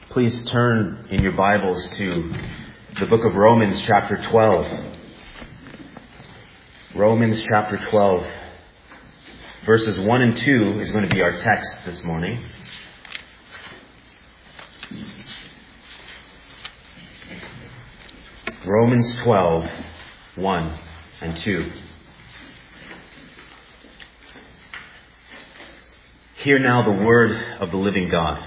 Please turn in your Bibles to the book of Romans chapter 12. Romans chapter 12. Verses 1 and 2 is going to be our text this morning. Romans 12, 1 and 2. Hear now the word of the living God.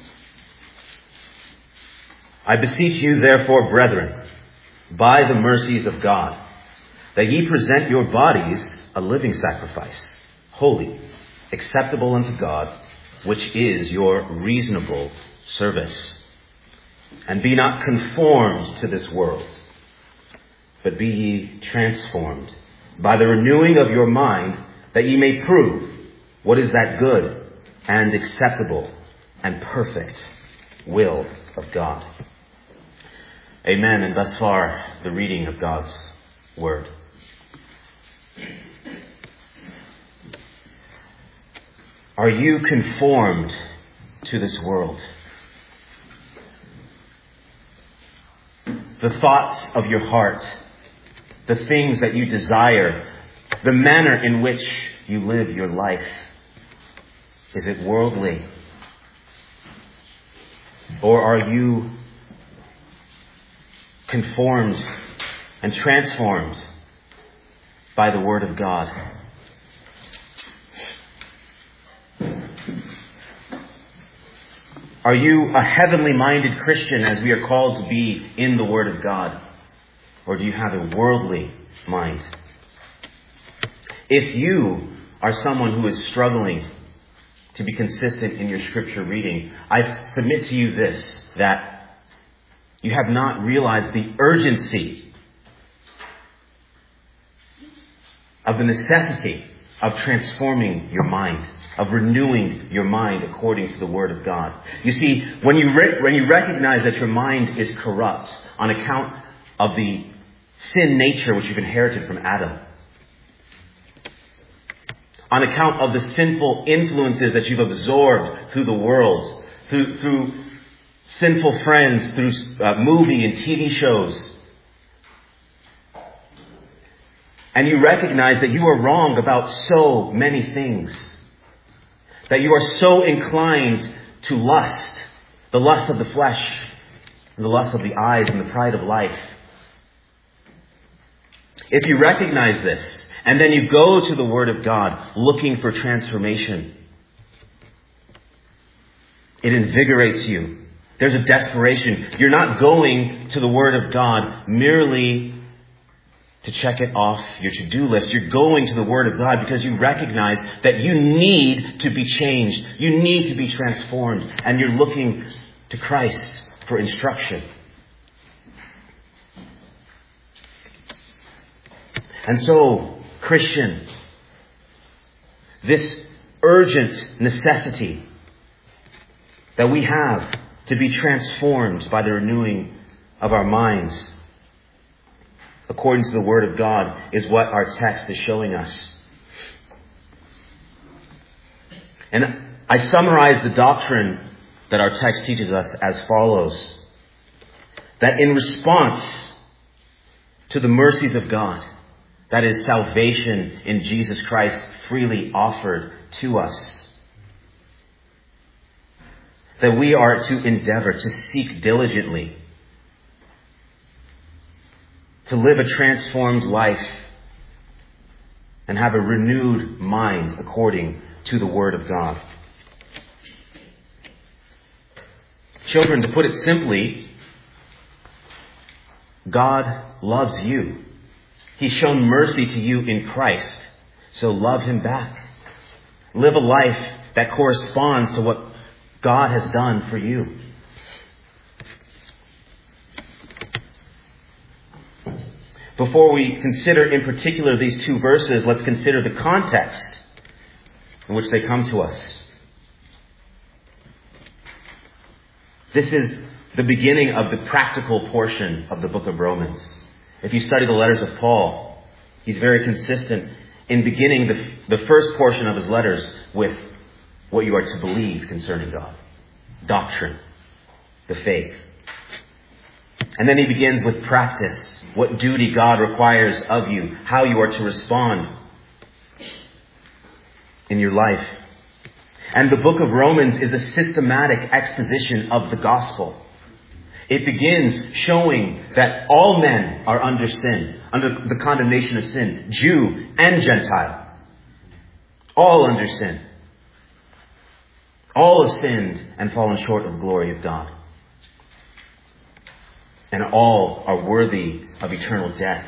I beseech you, therefore, brethren, by the mercies of God, that ye present your bodies a living sacrifice, holy, acceptable unto God, which is your reasonable service. And be not conformed to this world, but be ye transformed by the renewing of your mind, that ye may prove what is that good and acceptable and perfect will of God. Amen. And thus far, the reading of God's Word. Are you conformed to this world? The thoughts of your heart, the things that you desire, the manner in which you live your life, is it worldly? Or are you conformed and transformed by the Word of God? Are you a heavenly minded Christian as we are called to be in the Word of God? Or do you have a worldly mind? If you are someone who is struggling to be consistent in your scripture reading, I submit to you this, that you have not realized the urgency of the necessity of transforming your mind, of renewing your mind according to the Word of God. You see, when you recognize that your mind is corrupt on account of the sin nature which you've inherited from Adam, on account of the sinful influences that you've absorbed through the world, through sinful friends, through movie and TV shows, and you recognize that you are wrong about so many things, that you are so inclined to lust, the lust of the flesh, and the lust of the eyes, and the pride of life. If you recognize this, and then you go to the Word of God looking for transformation, it invigorates you. There's a desperation. You're not going to the Word of God merely to check it off your to-do list. You're going to the Word of God because you recognize that you need to be changed. You need to be transformed. And you're looking to Christ for instruction. And so, Christian, this urgent necessity that we have to be transformed by the renewing of our minds according to the Word of God is what our text is showing us. And I summarize the doctrine that our text teaches us as follows. That in response to the mercies of God, that is salvation in Jesus Christ freely offered to us, that we are to endeavor, to seek diligently, to live a transformed life and have a renewed mind according to the Word of God. Children, to put it simply, God loves you. He's shown mercy to you in Christ, so love Him back. Live a life that corresponds to what God has done for you. Before we consider in particular these two verses, let's consider the context in which they come to us. This is the beginning of the practical portion of the book of Romans. If you study the letters of Paul, he's very consistent in beginning the first portion of his letters with what you are to believe concerning God. Doctrine. the faith. And then he begins with practice. What duty God requires of you. How you are to respond in your life. And the book of Romans is a systematic exposition of the gospel. It begins showing that all men are under sin, under the condemnation of sin, Jew and Gentile. All under sin. All have sinned and fallen short of the glory of God. And all are worthy of eternal death.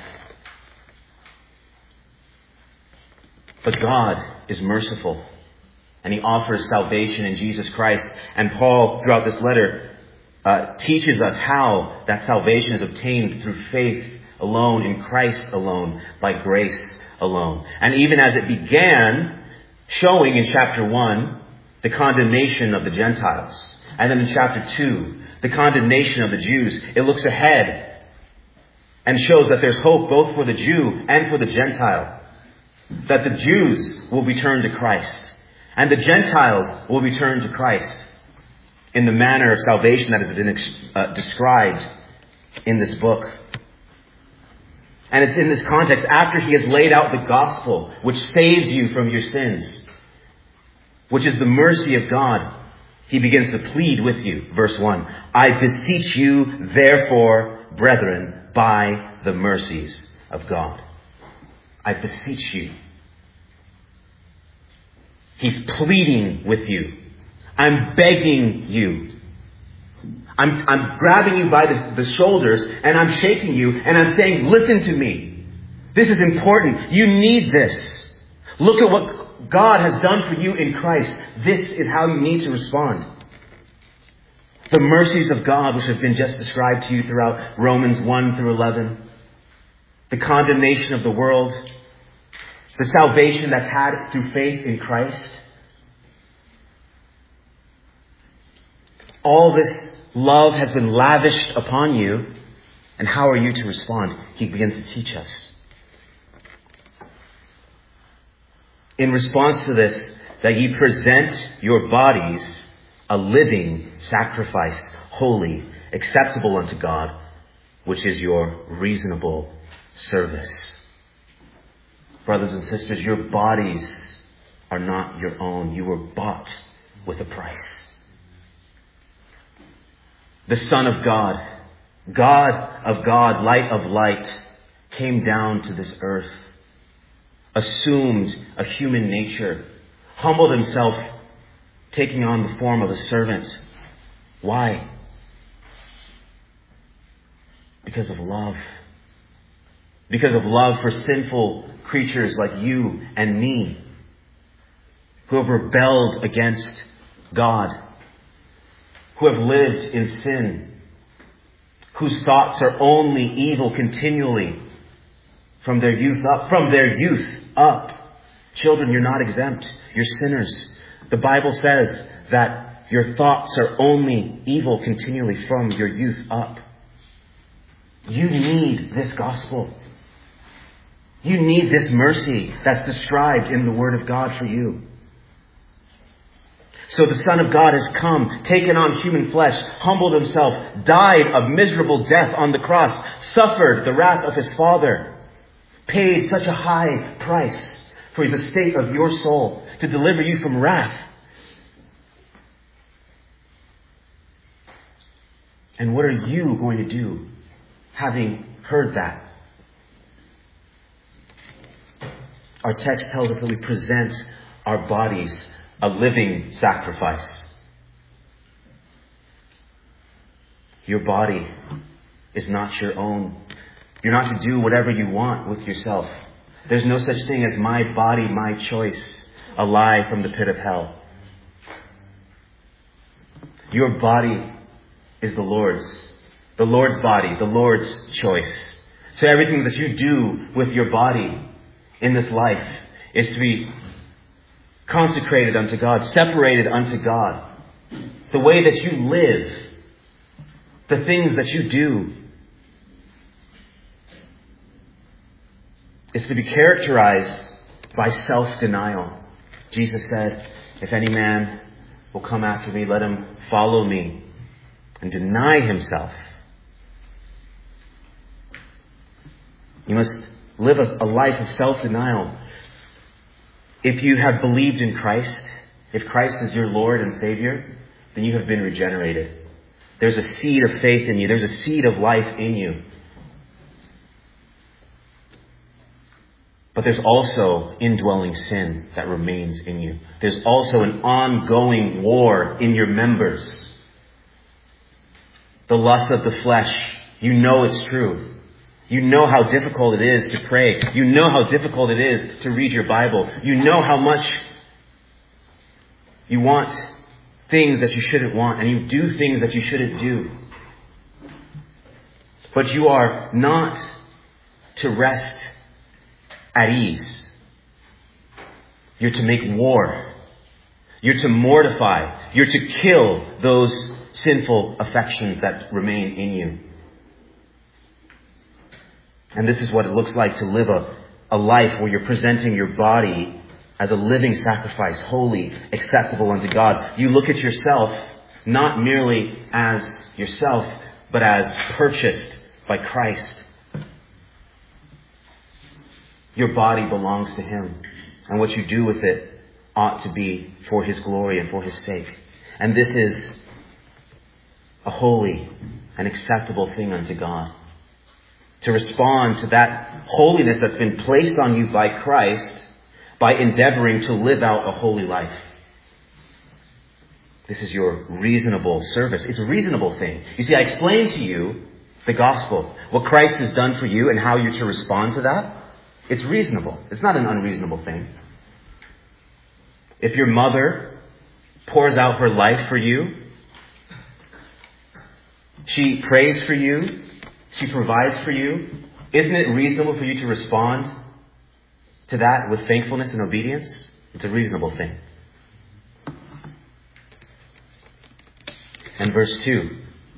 But God is merciful, and he offers salvation in Jesus Christ. And Paul, throughout this letter, teaches us how that salvation is obtained through faith alone, in Christ alone, by grace alone. And even as it began, showing in chapter 1 the condemnation of the Gentiles, and then in chapter 2 the condemnation of the Jews, it looks ahead and shows that there's hope both for the Jew and for the Gentile. That the Jews will be turned to Christ, and the Gentiles will be turned to Christ in the manner of salvation that has been described in this book. And it's in this context, after he has laid out the gospel, which saves you from your sins, which is the mercy of God, he begins to plead with you. Verse 1, I beseech you, therefore, brethren, by the mercies of God. I beseech you. He's pleading with you. I'm begging you. I'm grabbing you by the shoulders, and I'm shaking you, and I'm saying, listen to me. This is important. You need this. Look at what God has done for you in Christ. This is how you need to respond. The mercies of God, which have been just described to you throughout Romans 1 through 11. The condemnation of the world. The salvation that's had through faith in Christ. All this love has been lavished upon you. And how are you to respond? He begins to teach us. In response to this, that ye present your bodies a living sacrifice, holy, acceptable unto God, which is your reasonable service. Brothers and sisters, your bodies are not your own. You were bought with a price. The Son of God, God of God, light of light, came down to this earth, assumed a human nature, humbled himself, taking on the form of a servant. Why? Because of love. Because of love for sinful creatures like you and me, who have rebelled against God, who have lived in sin, whose thoughts are only evil continually from their youth up. Children, you're not exempt. You're sinners. The Bible says that your thoughts are only evil continually from your youth up. You need this gospel. You need this mercy that's described in the Word of God for you. So the Son of God has come, taken on human flesh, humbled himself, died a miserable death on the cross, suffered the wrath of his Father, paid such a high price for the state of your soul to deliver you from wrath. And what are you going to do having heard that? Our text tells us that we present our bodies a living sacrifice. Your body is not your own. You're not to do whatever you want with yourself. There's no such thing as my body, my choice, a lie from the pit of hell. Your body is the Lord's body, the Lord's choice. So everything that you do with your body in this life is to be consecrated unto God, separated unto God. The way that you live, the things that you do, is to be characterized by self-denial. Jesus said, if any man will come after me, let him follow me. and deny himself. You must live a life of self-denial. If you have believed in Christ, if Christ is your Lord and Savior, then you have been regenerated. There's a seed of faith in you. There's a seed of life in you. But there's also indwelling sin that remains in you. There's also an ongoing war in your members. The lust of the flesh, you know it's true. You know how difficult it is to pray. You know how difficult it is to read your Bible. You know how much you want things that you shouldn't want, and you do things that you shouldn't do. But you are not to rest at ease. You're to make war. You're to mortify. You're to kill those sinful affections that remain in you. And this is what it looks like to live a life where you're presenting your body as a living sacrifice, holy, acceptable unto God. You look at yourself not merely as yourself, but as purchased by Christ. Your body belongs to Him, and what you do with it ought to be for His glory and for His sake. And this is a holy and acceptable thing unto God. To respond to that holiness that's been placed on you by Christ by endeavoring to live out a holy life. This is your reasonable service. It's a reasonable thing. You see, I explained to you the gospel, what Christ has done for you and how you're to respond to that. It's reasonable. It's not an unreasonable thing. If your mother pours out her life for you, she prays for you, she provides for you, isn't it reasonable for you to respond to that with thankfulness and obedience? It's a reasonable thing. And verse 2,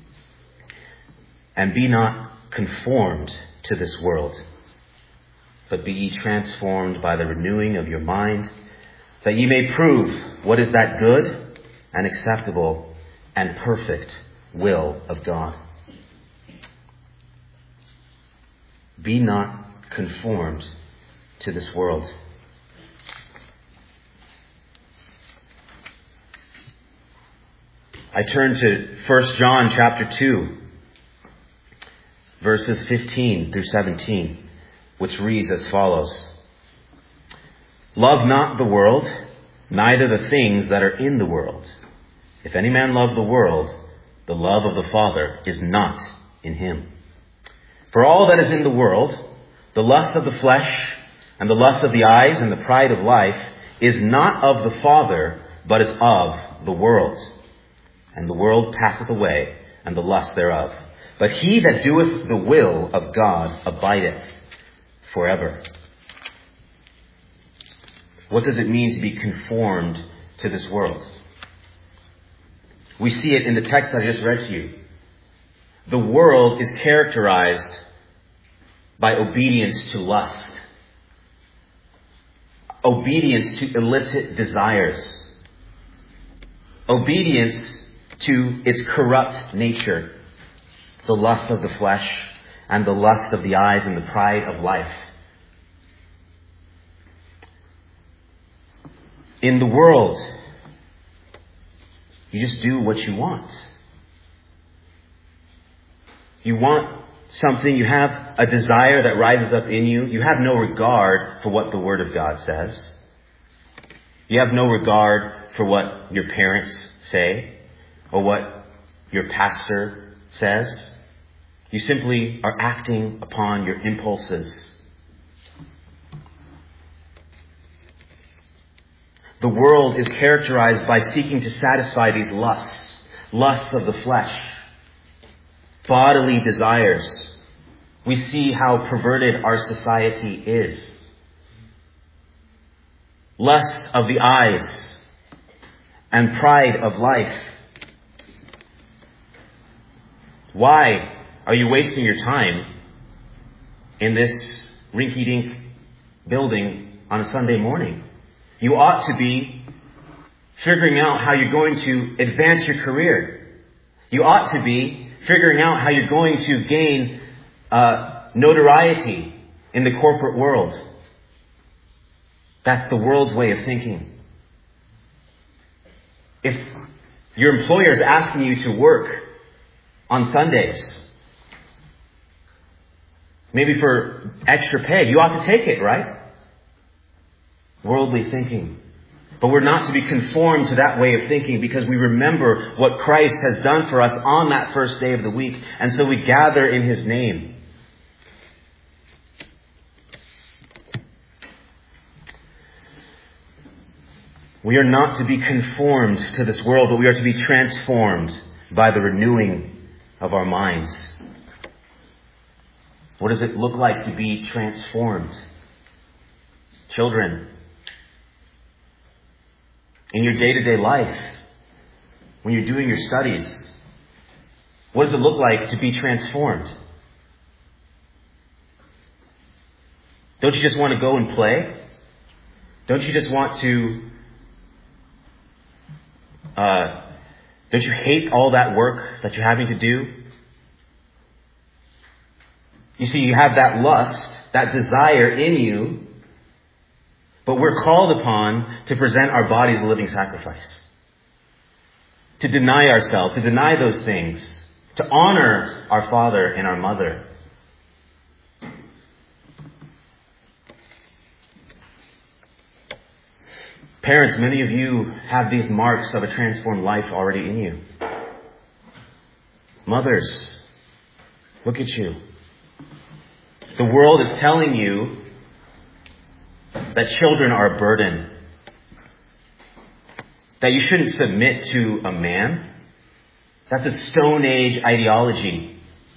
and be not conformed to this world, but be ye transformed by the renewing of your mind, that ye may prove what is that good and acceptable and perfect will of God. Be not conformed to this world. I turn to 1 John chapter 2, verses 15 through 17, which reads as follows. Love not the world, neither the things that are in the world. If any man love the world, the love of the Father is not in him. For all that is in the world, the lust of the flesh, and the lust of the eyes, and the pride of life, is not of the Father, but is of the world. And the world passeth away, and the lust thereof. But he that doeth the will of God abideth forever. What does it mean to be conformed to this world? We see it in the text that I just read to you. The world is characterized by obedience to lust. Obedience to illicit desires. Obedience to its corrupt nature. The lust of the flesh and the lust of the eyes and the pride of life. In the world, you just do what you want. You want something, you have a desire that rises up in you. You have no regard for what the Word of God says. You have no regard for what your parents say or what your pastor says. You simply are acting upon your impulses. The world is characterized by seeking to satisfy these lusts of the flesh, bodily desires. We see how perverted our society is. Lust of the eyes and pride of life. Why are you wasting your time in this rinky-dink building on a Sunday morning? You ought to be figuring out how you're going to advance your career. You ought to be figuring out how you're going to gain notoriety in the corporate world. That's the world's way of thinking. If your employer is asking you to work on Sundays, maybe for extra pay, you ought to take it, right? Worldly thinking. But we're not to be conformed to that way of thinking, because we remember what Christ has done for us on that first day of the week. And so we gather in His name. We are not to be conformed to this world, but we are to be transformed by the renewing of our minds. What does it look like to be transformed? Children, in your day-to-day life, when you're doing your studies, what does it look like to be transformed? Don't you just want to go and play? Don't you just want to... don't you hate all that work that you're having to do? You see, you have that lust, that desire in you, but we're called upon to present our bodies a living sacrifice. To deny ourselves, to deny those things, to honor our father and our mother. Parents, many of you have these marks of a transformed life already in you. Mothers, look at you. The world is telling you that children are a burden, that you shouldn't submit to a man. That's a Stone Age ideology.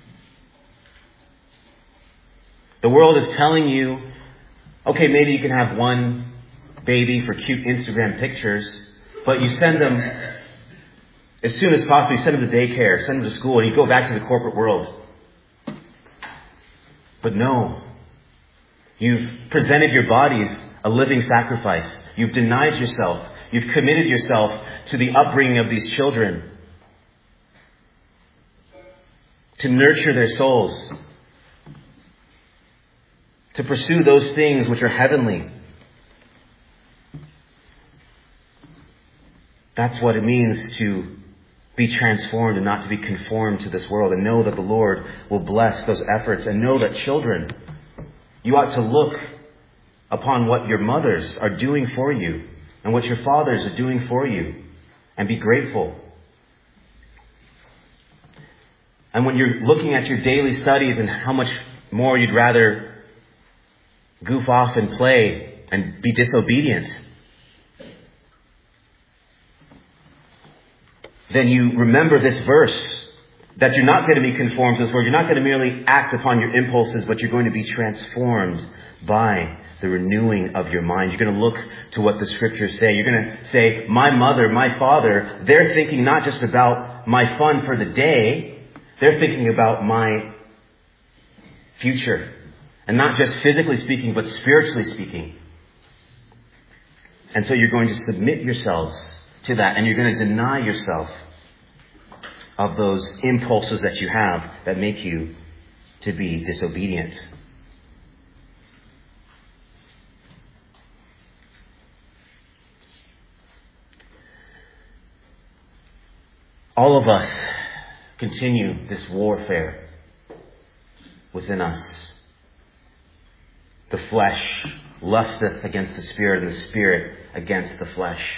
The world is telling you, okay, maybe you can have one baby for cute Instagram pictures, but you send them as soon as possible. You send them to daycare, send them to school, and you go back to the corporate world. But no, you've presented your bodies a living sacrifice. You've denied yourself. You've committed yourself to the upbringing of these children, to nurture their souls, to pursue those things which are heavenly. That's what it means to be transformed and not to be conformed to this world, and know that the Lord will bless those efforts. And know that, children, you ought to look upon what your mothers are doing for you and what your fathers are doing for you and be grateful. And when you're looking at your daily studies and how much more you'd rather goof off and play and be disobedient, then you remember this verse, that you're not going to be conformed to this world. You're not going to merely act upon your impulses, but you're going to be transformed by the renewing of your mind. You're going to look to what the scriptures say. You're going to say, my mother, my father, they're thinking not just about my fun for the day, they're thinking about my future. And not just physically speaking, but spiritually speaking. And so you're going to submit yourselves to that, and you're going to deny yourself of those impulses that you have that make you to be disobedient. All of us continue this warfare within us. The flesh lusteth against the Spirit, and the Spirit against the flesh.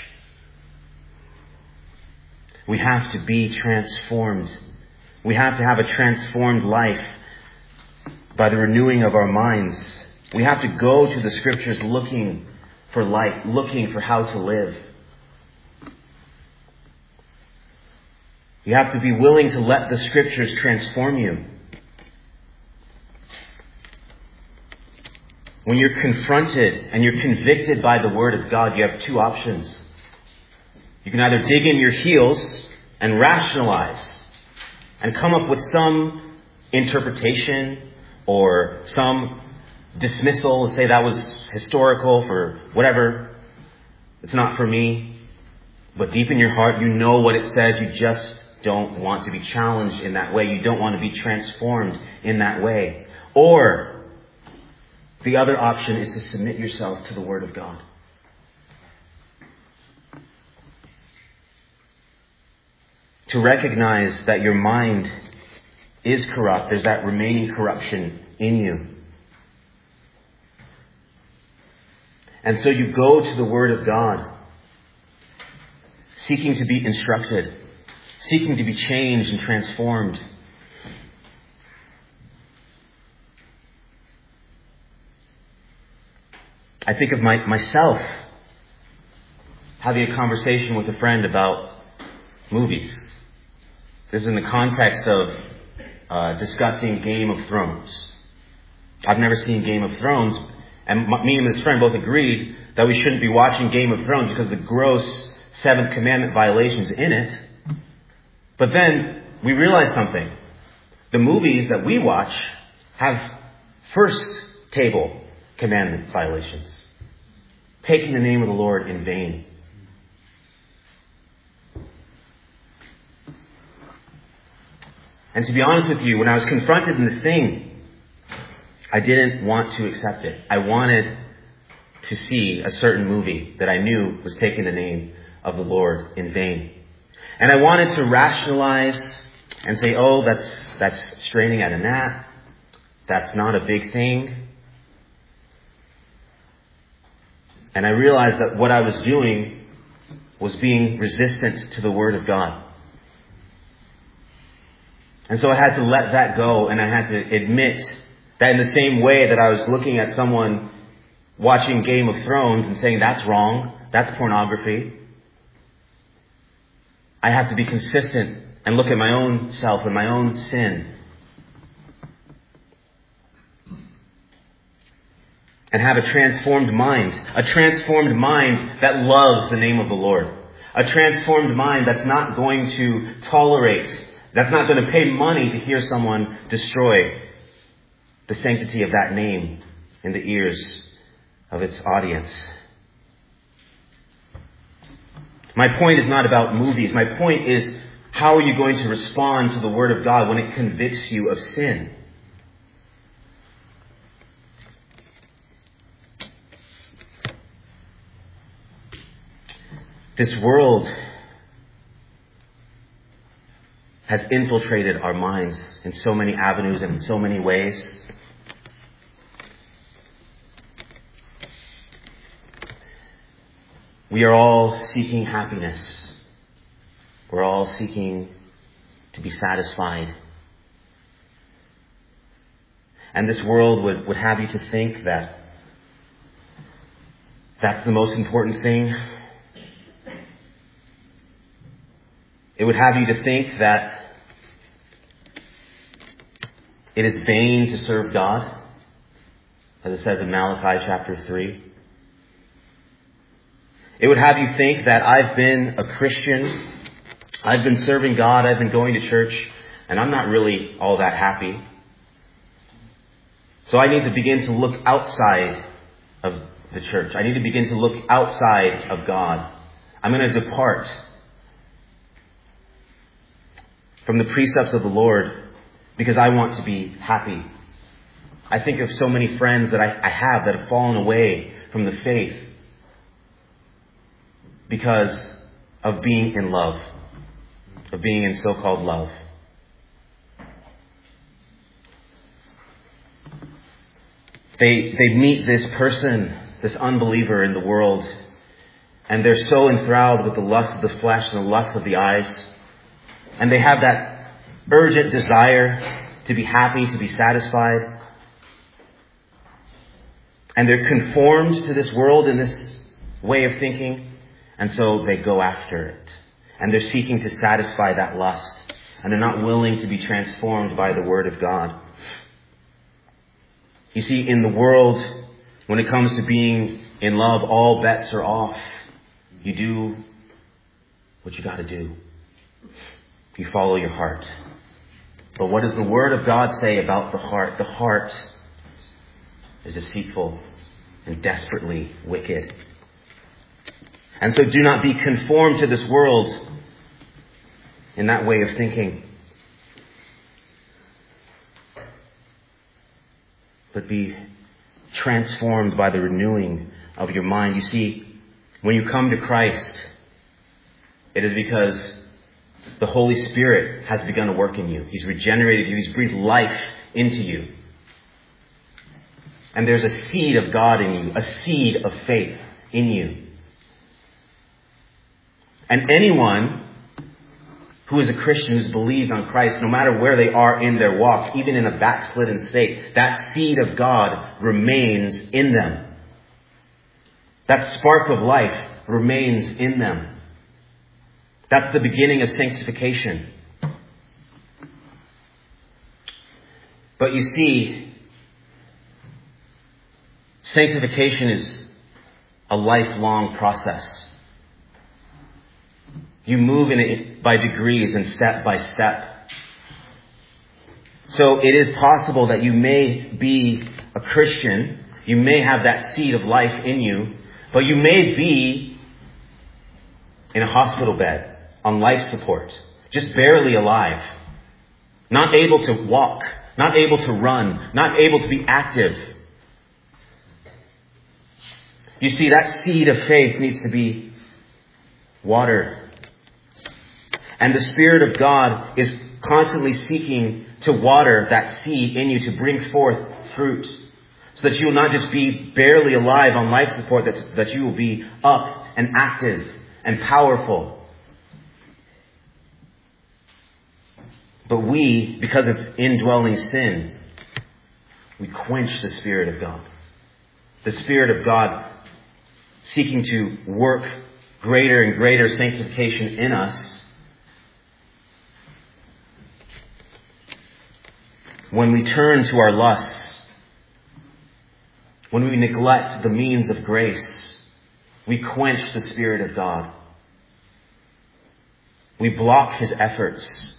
We have to be transformed. We have to have a transformed life by the renewing of our minds. We have to go to the scriptures looking for light, looking for how to live. You have to be willing to let the scriptures transform you. When you're confronted and you're convicted by the Word of God, you have two options. You can either dig in your heels and rationalize and come up with some interpretation or some dismissal and say that was historical for whatever. It's not for me. But deep in your heart, you know what it says. You just don't want to be challenged in that way. You don't want to be transformed in that way. Or the other option is to submit yourself to the Word of God. To recognize that your mind is corrupt. There's that remaining corruption in you. And so you go to the Word of God, seeking to be instructed, seeking to be changed and transformed. I think of myself having a conversation with a friend about movies. This is in the context of discussing Game of Thrones. I've never seen Game of Thrones, and me and this friend both agreed that we shouldn't be watching Game of Thrones because of the gross Seventh Commandment violations in it. But then we realized something. The movies that we watch have first table commandment violations. Taking the name of the Lord in vain. And to be honest with you, when I was confronted in this thing, I didn't want to accept it. I wanted to see a certain movie that I knew was taking the name of the Lord in vain. And I wanted to rationalize and say, oh, that's straining at a gnat. That's not a big thing. And I realized that what I was doing was being resistant to the Word of God. And so I had to let that go, and I had to admit that in the same way that I was looking at someone watching Game of Thrones and saying that's wrong, that's pornography, I have to be consistent and look at my own self and my own sin and have a transformed mind that loves the name of the Lord, a transformed mind that's not going to tolerate, that's not going to pay money to hear someone destroy the sanctity of that name in the ears of its audience. My point is not about movies. My point is, how are you going to respond to the Word of God when it convicts you of sin? This world has infiltrated our minds in so many avenues and in so many ways. We are all seeking happiness. We're all seeking to be satisfied. And this world would have you to think that that's the most important thing. It would have you to think that it is vain to serve God, as it says in Malachi chapter 3. It would have you think that I've been a Christian, I've been serving God, I've been going to church, and I'm not really all that happy. So I need to begin to look outside of the church. I need to begin to look outside of God. I'm going to depart from the precepts of the Lord because I want to be happy. I think of so many friends that I have that have fallen away from the faith because of being in love, of being in so-called love. They meet this person, this unbeliever in the world, and they're so enthralled with the lust of the flesh and the lust of the eyes, and they have that urgent desire to be happy, to be satisfied, and they're conformed to this world in this way of thinking, and so they go after it, and they're seeking to satisfy that lust, and they're not willing to be transformed by the Word of God. You see, in the world, when it comes to being in love, all bets are off. You do what you got to do. You follow your heart. But what does the Word of God say about the heart? The heart is deceitful and desperately wicked. And so do not be conformed to this world, in that way of thinking. But be transformed by the renewing of your mind. You see, when you come to Christ, it is because the Holy Spirit has begun to work in you. He's regenerated you. He's breathed life into you. And there's a seed of God in you, a seed of faith in you. And anyone who is a Christian, who's believed on Christ, no matter where they are in their walk, even in a backslidden state, that seed of God remains in them. That spark of life remains in them. That's the beginning of sanctification. But you see, sanctification is a lifelong process. You move in it by degrees and step by step. So it is possible that you may be a Christian, you may have that seed of life in you, but you may be in a hospital bed, on life support, just barely alive, not able to walk, not able to run, not able to be active. You see, that seed of faith needs to be watered. And the Spirit of God is constantly seeking to water that seed in you to bring forth fruit. So that you will not just be barely alive on life support, that you will be up and active and powerful. But we, because of indwelling sin, we quench the Spirit of God. The Spirit of God seeking to work greater and greater sanctification in us. When we turn to our lusts, when we neglect the means of grace, we quench the Spirit of God. We block His efforts.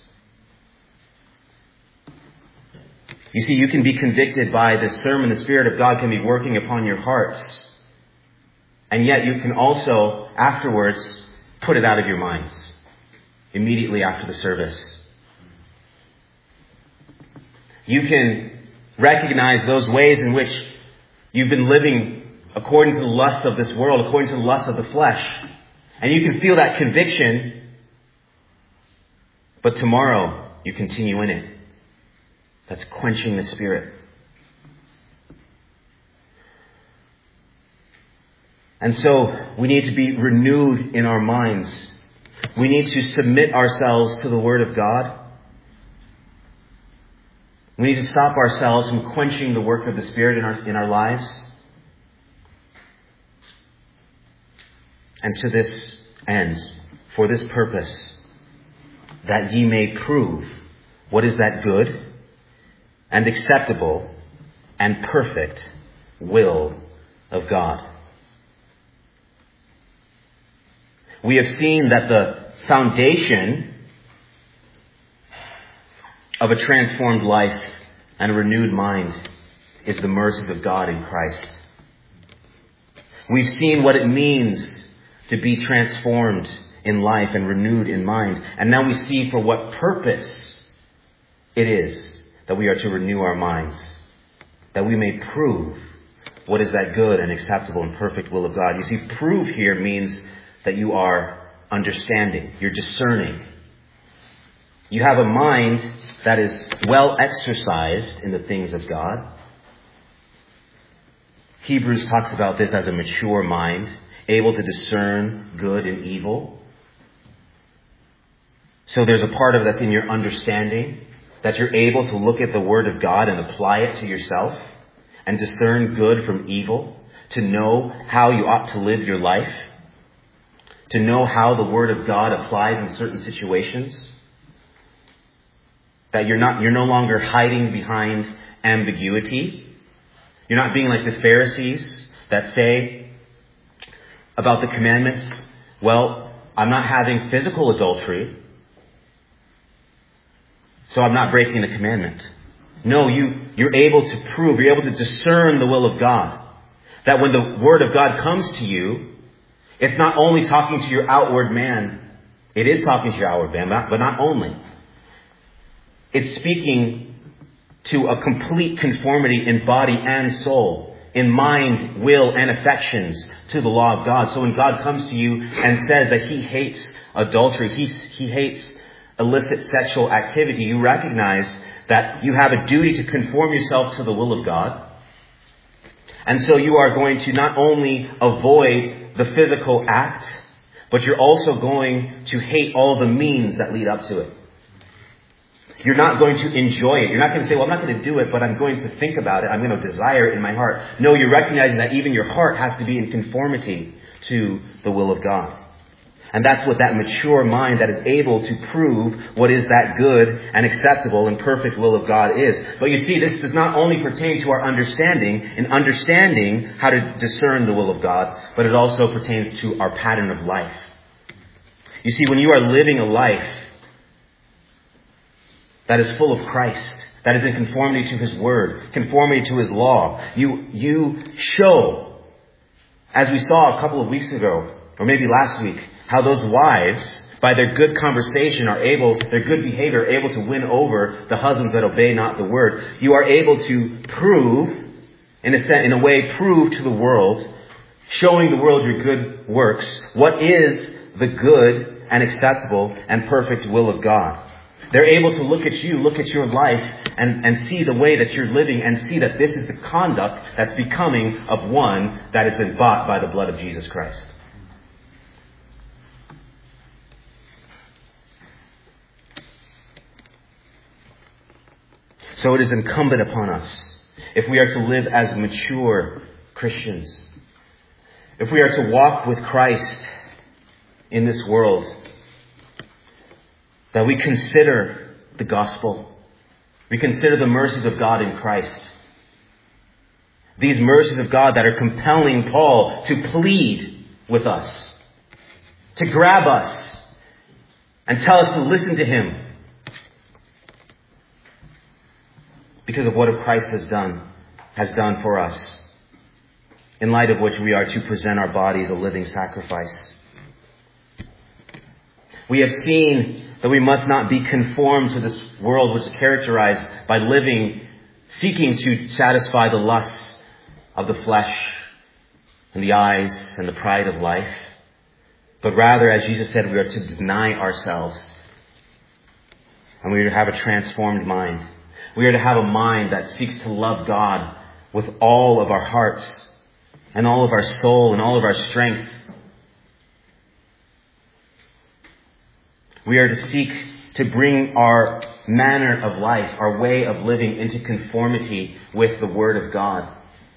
You see, you can be convicted by this sermon. The Spirit of God can be working upon your hearts. And yet you can also, afterwards, put it out of your minds. Immediately after the service. You can recognize those ways in which you've been living according to the lusts of this world, according to the lusts of the flesh. And you can feel that conviction. But tomorrow, you continue in it. That's quenching the Spirit. And so we need to be renewed in our minds. We need to submit ourselves to the Word of God. We need to stop ourselves from quenching the work of the Spirit in our lives. And to this end, for this purpose, that ye may prove what is that good and acceptable and perfect will of God. We have seen that the foundation of a transformed life and a renewed mind is the mercies of God in Christ. We've seen what it means to be transformed in life and renewed in mind. And now we see for what purpose it is that we are to renew our minds, that we may prove what is that good and acceptable and perfect will of God. You see, prove here means that you are understanding, you're discerning. You have a mind that is well exercised in the things of God. Hebrews talks about this as a mature mind, able to discern good and evil. So there's a part of that's in your understanding, that you're able to look at the Word of God and apply it to yourself and discern good from evil, to know how you ought to live your life, to know how the Word of God applies in certain situations, that you're no longer hiding behind ambiguity. You're not being like the Pharisees that say about the commandments, well, I'm not having physical adultery, so I'm not breaking the commandment. No, you're able to prove, you're able to discern the will of God. That when the Word of God comes to you, it's not only talking to your outward man, It is talking to your outward man, but not only. It's speaking to a complete conformity in body and soul, in mind, will, and affections to the law of God. So when God comes to you and says that he hates adultery, he hates illicit sexual activity, you recognize that you have a duty to conform yourself to the will of God. And so you are going to not only avoid the physical act, but you're also going to hate all the means that lead up to it. You're not going to enjoy it. You're not going to say, well, I'm not going to do it, but I'm going to think about it. I'm going to desire it in my heart. No, you're recognizing that even your heart has to be in conformity to the will of God. And that's what that mature mind that is able to prove what is that good and acceptable and perfect will of God is. But you see, this does not only pertain to our understanding, in understanding how to discern the will of God, but it also pertains to our pattern of life. You see, when you are living a life that is full of Christ, that is in conformity to his word, conformity to his law, you show, as we saw a couple of weeks ago, or maybe last week, how those wives, by their good conversation, their good behavior, are able to win over the husbands that obey not the word. You are able to prove, in a way, prove to the world, showing the world your good works, what is the good and acceptable and perfect will of God. They're able to look at you, look at your life, and see the way that you're living, and see that this is the conduct that's becoming of one that has been bought by the blood of Jesus Christ. So it is incumbent upon us, if we are to live as mature Christians, if we are to walk with Christ in this world, that we consider the gospel. We consider the mercies of God in Christ. These mercies of God that are compelling Paul to plead with us, to grab us and tell us to listen to him because of what Christ has done for us, in light of which we are to present our bodies a living sacrifice. We have seen that we must not be conformed to this world which is characterized by seeking to satisfy the lusts of the flesh and the eyes and the pride of life. But rather, as Jesus said, we are to deny ourselves. And we are to have a transformed mind. We are to have a mind that seeks to love God with all of our hearts and all of our soul and all of our strength. We are to seek to bring our manner of life, our way of living, into conformity with the Word of God.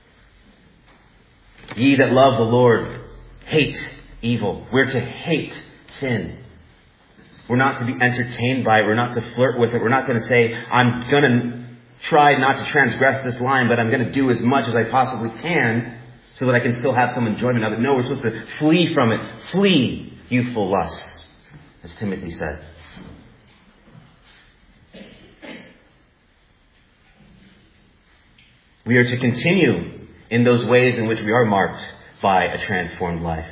Ye that love the Lord, hate evil. We're to hate sin. We're not to be entertained by it. We're not to flirt with it. We're not going to say, I'm going to try not to transgress this line, but I'm going to do as much as I possibly can so that I can still have some enjoyment of it. No, we're supposed to flee from it. Flee youthful lusts, as Timothy said. We are to continue in those ways in which we are marked by a transformed life.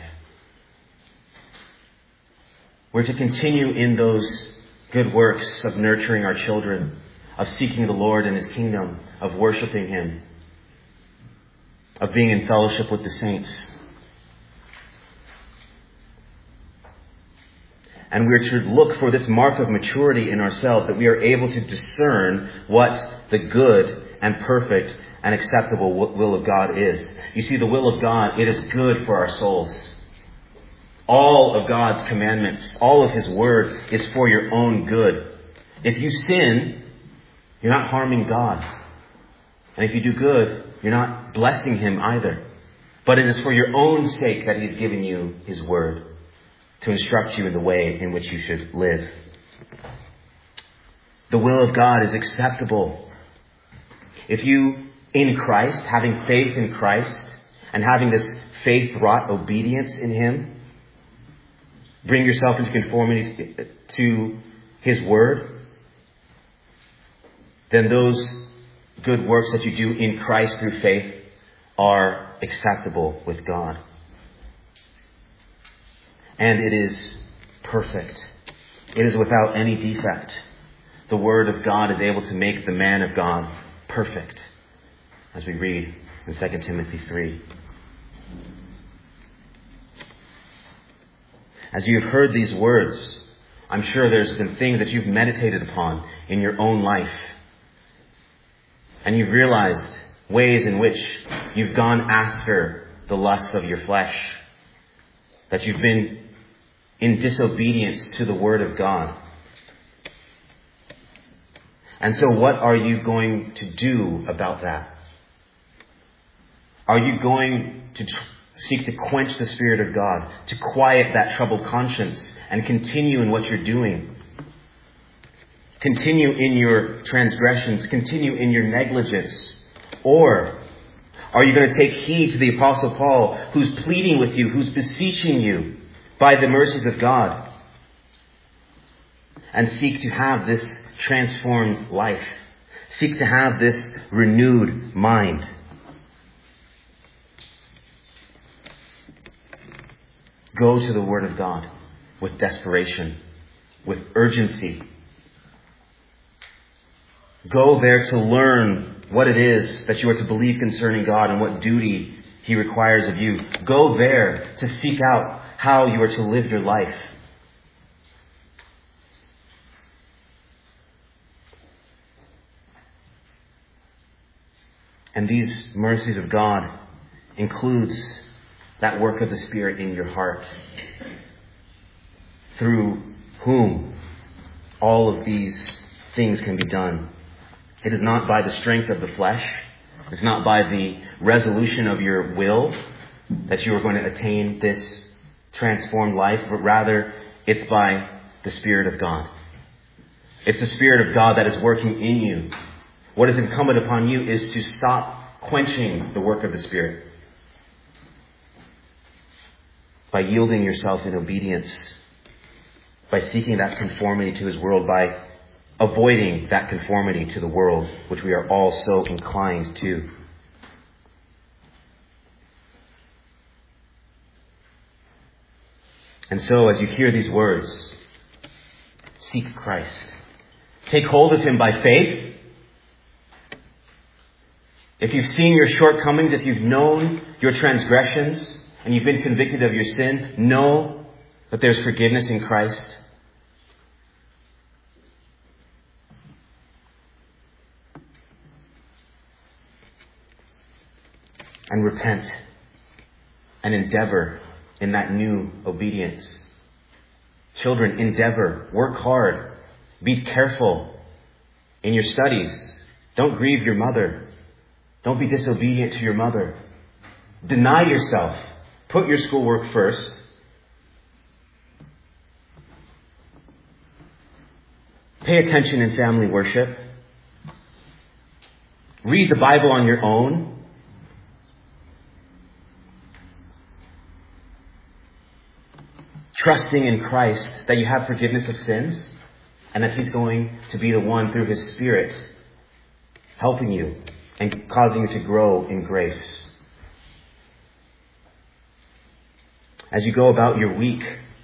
We're to continue in those good works of nurturing our children, of seeking the Lord and his kingdom, of worshiping him, of being in fellowship with the saints. And we're to look for this mark of maturity in ourselves, that we are able to discern what the good and perfect and acceptable will of God is. You see, the will of God, it is good for our souls. All of God's commandments, all of his word is for your own good. If you sin, you're not harming God. And if you do good, you're not blessing him either. But it is for your own sake that he's given you his word, to instruct you in the way in which you should live. The will of God is acceptable. If you, in Christ, having faith in Christ, and having this faith-wrought obedience in him, bring yourself into conformity to his word, then those good works that you do in Christ through faith are acceptable with God. And it is perfect. It is without any defect. The Word of God is able to make the man of God perfect, as we read in 2 Timothy 3. As you have heard these words, I'm sure there's been things that you've meditated upon in your own life. And you've realized ways in which you've gone after the lusts of your flesh. That you've been in disobedience to the Word of God. And so what are you going to do about that? Are you going to seek to quench the Spirit of God, to quiet that troubled conscience, and continue in what you're doing? Continue in your transgressions, continue in your negligence? Or are you going to take heed to the Apostle Paul, who's pleading with you, who's beseeching you by the mercies of God, and seek to have this transformed life? Seek to have this renewed mind. Go to the Word of God with desperation, with urgency. Go there to learn what it is that you are to believe concerning God and what duty He requires of you. Go there to seek out how you are to live your life. And these mercies of God includes that work of the Spirit in your heart, through whom all of these things can be done. It is not by the strength of the flesh. It's not by the resolution of your will that you are going to attain this transformed life, but rather it's by the Spirit of God. It's the Spirit of God that is working in you. What is incumbent upon you is to stop quenching the work of the Spirit by yielding yourself in obedience, by seeking that conformity to His world, by avoiding that conformity to the world, which we are all so inclined to. And so, as you hear these words, seek Christ. Take hold of Him by faith. If you've seen your shortcomings, if you've known your transgressions, and you've been convicted of your sin, know that there's forgiveness in Christ. And repent and endeavor in that new obedience. Children, endeavor, work hard, be careful in your studies. Don't grieve your mother. Don't be disobedient to your mother. Deny yourself. Put your schoolwork first. Pay attention in family worship. Read the Bible on your own. Trusting in Christ that you have forgiveness of sins and that He's going to be the one through His Spirit helping you and causing you to grow in grace. As you go about your week,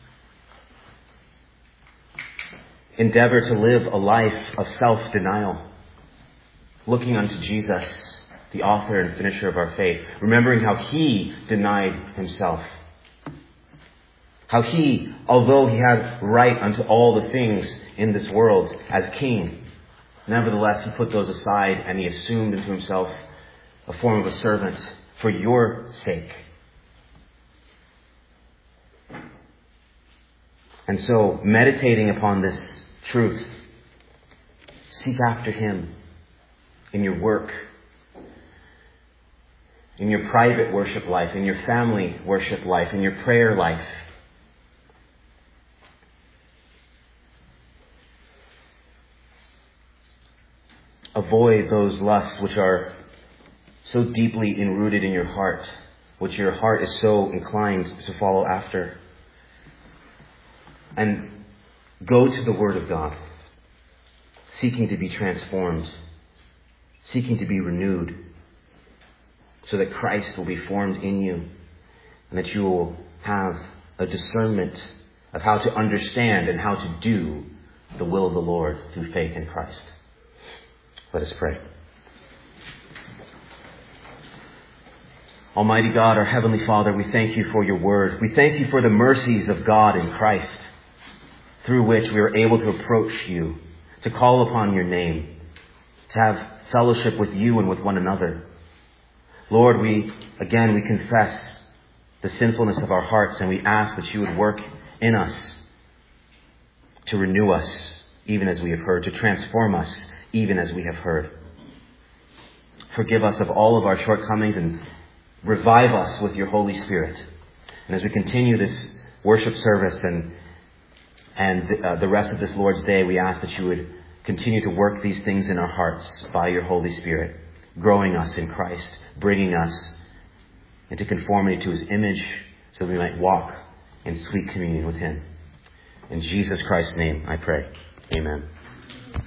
endeavor to live a life of self-denial, looking unto Jesus, the author and finisher of our faith, remembering how He denied Himself. How He, although He had right unto all the things in this world as King, nevertheless He put those aside and He assumed into Himself a form of a servant for your sake. And so, meditating upon this truth, seek after Him in your work, in your private worship life, in your family worship life, in your prayer life. Avoid those lusts which are so deeply enrooted in your heart, which your heart is so inclined to follow after. And go to the Word of God, seeking to be transformed, seeking to be renewed, so that Christ will be formed in you, and that you will have a discernment of how to understand and how to do the will of the Lord through faith in Christ. Let us pray. Almighty God, our Heavenly Father, we thank you for your word. We thank you for the mercies of God in Christ, through which we are able to approach you, to call upon your name, to have fellowship with you and with one another. Lord, we confess the sinfulness of our hearts, and we ask that you would work in us to renew us, even as we have heard, to transform us, even as we have heard. Forgive us of all of our shortcomings and revive us with your Holy Spirit. And as we continue this worship service and the rest of this Lord's Day, we ask that you would continue to work these things in our hearts by your Holy Spirit, growing us in Christ, bringing us into conformity to his image so that we might walk in sweet communion with him. In Jesus Christ's name I pray. Amen.